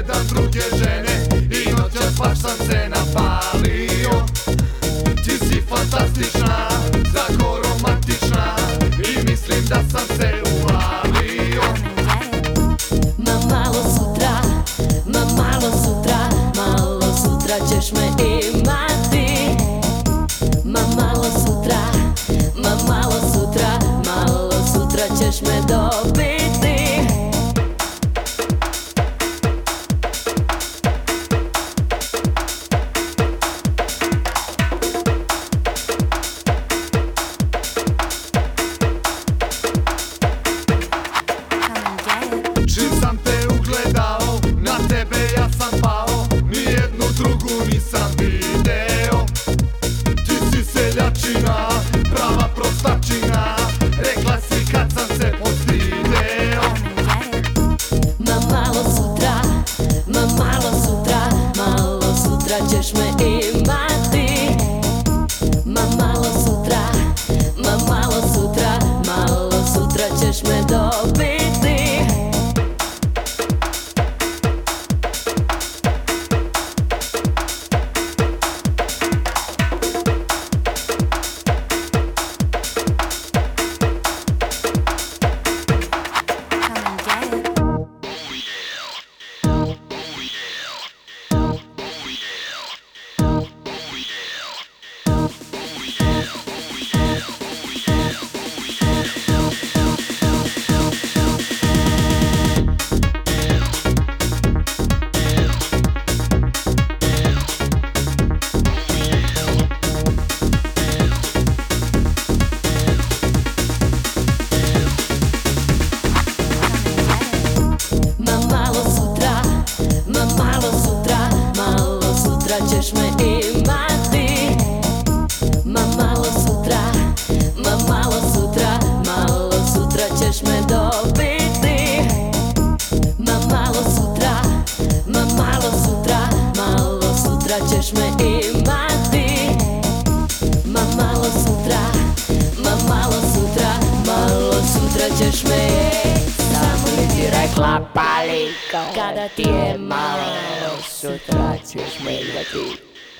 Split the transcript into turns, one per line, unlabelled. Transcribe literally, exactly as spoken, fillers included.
gledam druge žene i noćas baš sam se napalio. Ti si fantastična, tako romantična i mislim da sam se uvalio.
Ma malo sutra, ma malo sutra, malo sutra ćeš me imati. Ma malo sutra, ma malo sutra, malo sutra ćeš me dobiti.
Čim sam te ugledao, na tebe ja sam pao, nijednu drugu nisam video. Ti si seljačina, prava prostačina, rekla si kad sam se postideo.
Ma malo sutra, ma malo sutra, malo sutra ćeš me imati. Ma malo sutra, ma malo sutra, malo sutra ćeš me dobiti. Ćeš me imati. Ma malo sutra, ma malo sutra, malo sutra ćeš me dobiti. Ma malo sutra, ma malo sutra, malo sutra ćeš me imati. Ma malo sutra, ma malo sutra, malo sutra ćeš me. Samo mi ti rekla paliko, kada ti je malo sutra ćeš me imati.